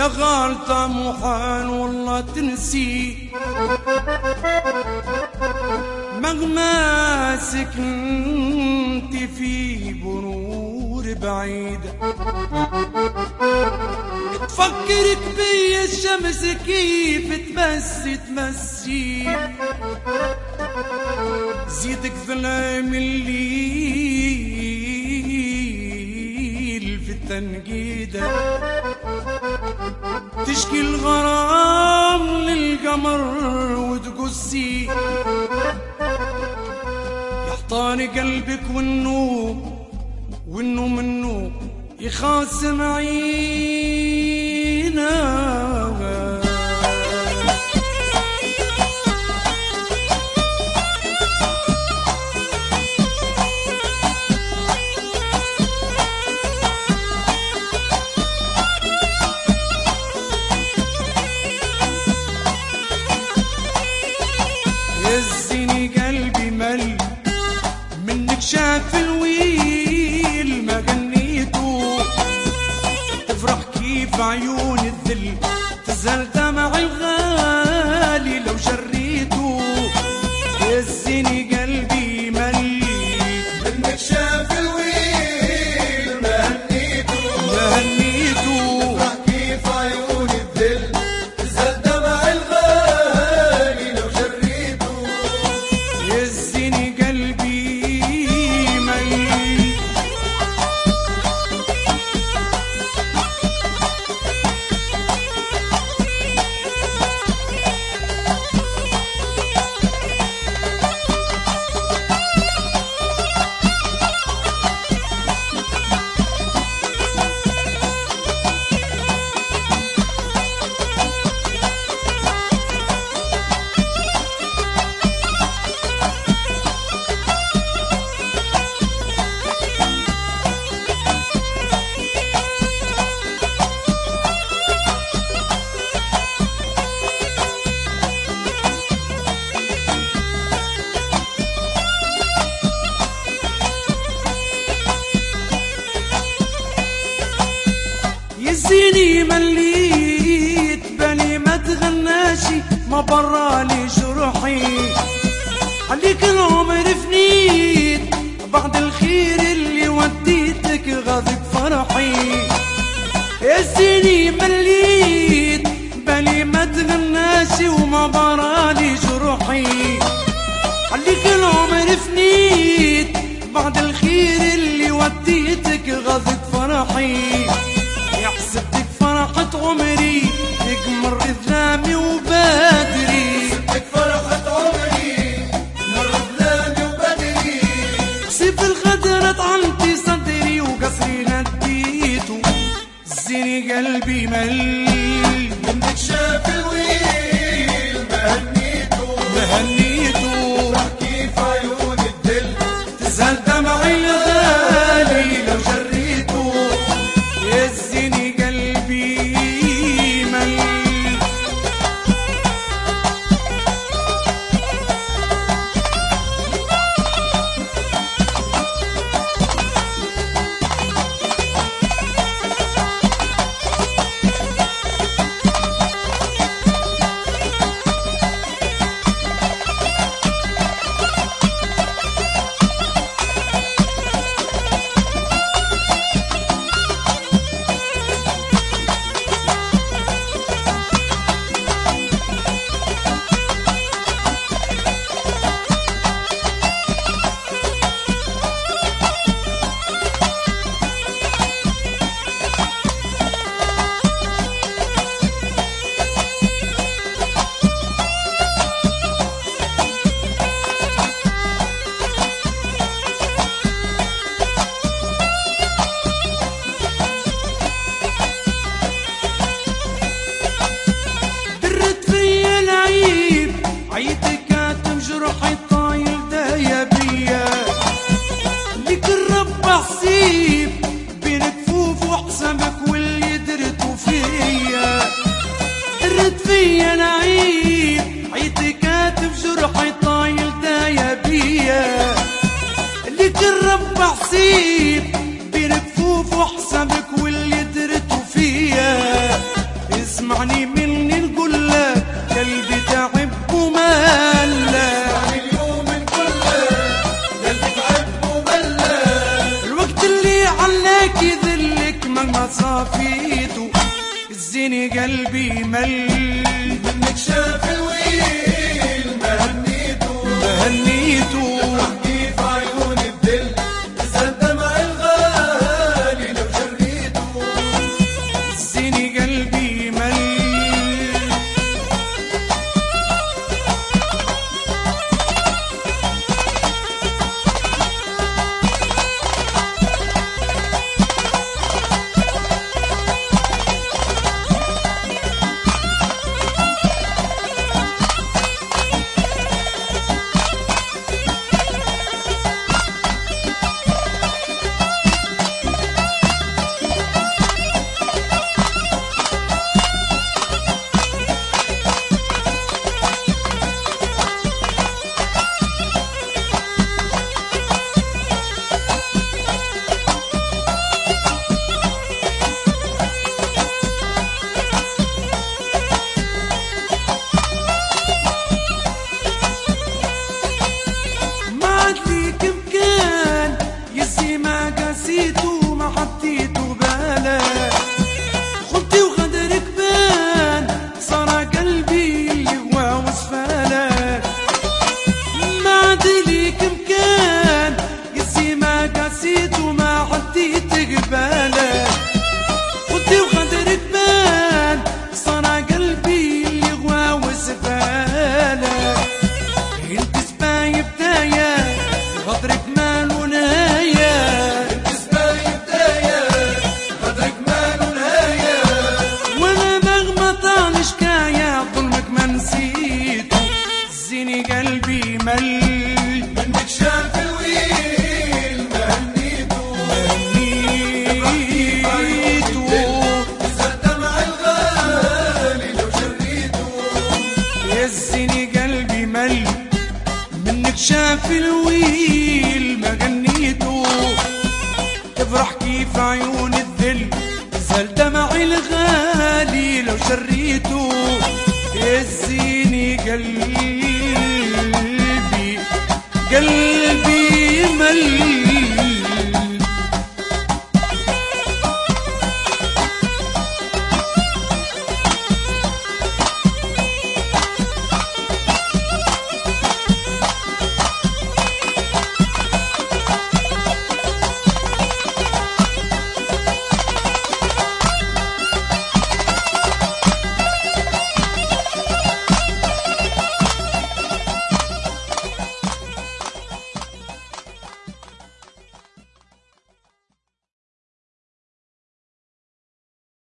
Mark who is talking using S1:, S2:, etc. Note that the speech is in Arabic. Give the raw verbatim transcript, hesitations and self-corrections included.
S1: غالطة محال والله تنسي مهما سكنت في بنور بعيدة تفكرك بيا الشمس كيف تمسي تمسي زيدك ظلام الليل في التنقيدة تشكي الغرام للقمر وتقسي يحطاني قلبك والنوم والنوم منه يخاصم عينا يزني قلبي مل منك شاف الويل ما غنيته تفرح كيف عيون الذل تزهل دمع الغالي لو جريته يزني قلبي مل منك شاف الويل ما هنيته ما هنيته تفرح كيف عيون الذل تزهل دمع الغالي لو جريته يزني قلبي مل يزيني مليت بالي ما تغناشي ما برالي جروحي عليك العمر فنيت بعد الخير اللي وديتك غاضب فرحي يزيني مليت بالي ما تغناشي وما برالي جروحي عليك العمر فنيت بعد الخير اللي وديتك غاضب فرحي يحسبتك فرحة عمري يقمر إذلامي وبادري يحسبتك فرحة عمري مر إذلامي وبادري سيف الغدر طعنتي صدري وقصري نديته زيني قلبي مل منك شاف الويل ما هنيته ما هنيته راح كيف عيون الدل تزهل دمعي الغالي لو جريته يزني قلبي مل وملا
S2: اليوم كله قلبي تعب وملا
S1: الوقت اللي علاك يذلك مهما صافيته الزيني قلبي مل
S2: منك شاف الويل ما هنيته
S1: ما هنيته
S2: احكي في عيون الدل زاد دمع الغالي لو جريته
S1: الزيني قلبي مل نسيته ما حطيته بالك خلتي وغدرك بان صار قلبي اللي هو وصفالك ما عاد ليك مكان يسي ما قاسيته ما حطيتك بالك خلتي وغدرك بان صار قلبي اللي هو وصفالك انت سباي بداية غدرك مالو نهاية قلبي مل
S2: منك شاف الويل ما هنيته
S1: هنيته
S2: زاد دمع الغالي لو جريته
S1: يزني قلبي مل منك شاف الويل ما غنيته تفرح كيف عيون الذل زال دمع الغالي لو جريته يزني قلبي قلبي مل